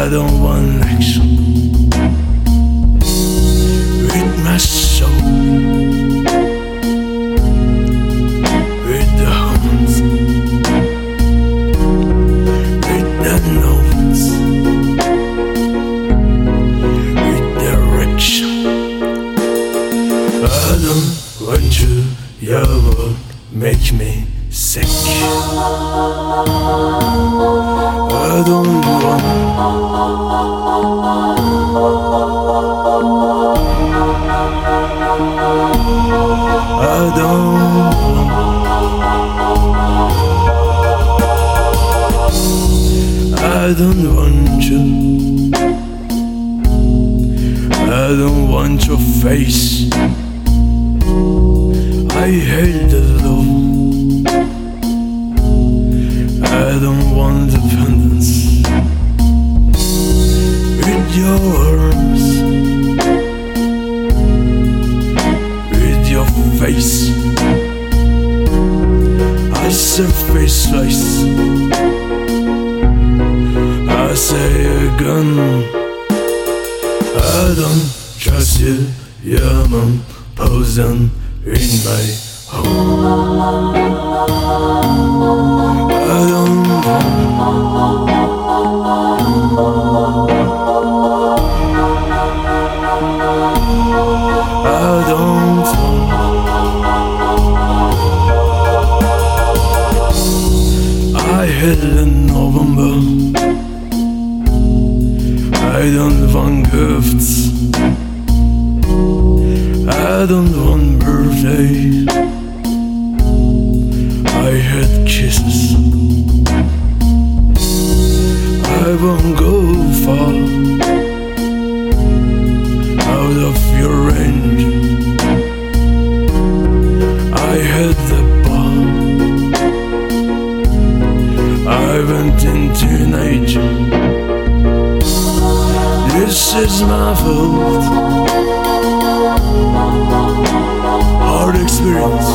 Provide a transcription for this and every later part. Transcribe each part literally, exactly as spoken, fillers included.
I don't want action with my soul, with the horns, with the notes, with direction. I don't want you, your word make me sick. I don't want I don't want I don't want you. I don't want your face. I hate the love. I don't want dependence. With your arms, with your face, I say faceless. I say again, I don't trust you. You're man posing in my home. I don't want I don't want I hate in November. I don't want gifts. I don't want birthday. I hate kisses. I won't go far out of your range. I hate the bar. I went into nature. This is my fault. Hard experience.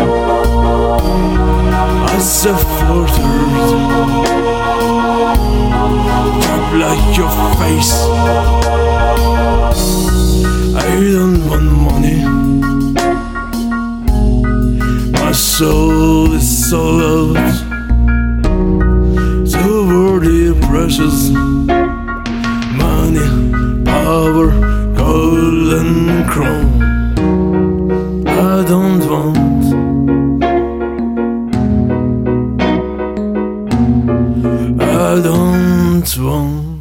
I self-flirted. Trap like your face. I don't want money. My soul is so lost. So worthy, precious. Money, power, gold and crown. I don't want I don't want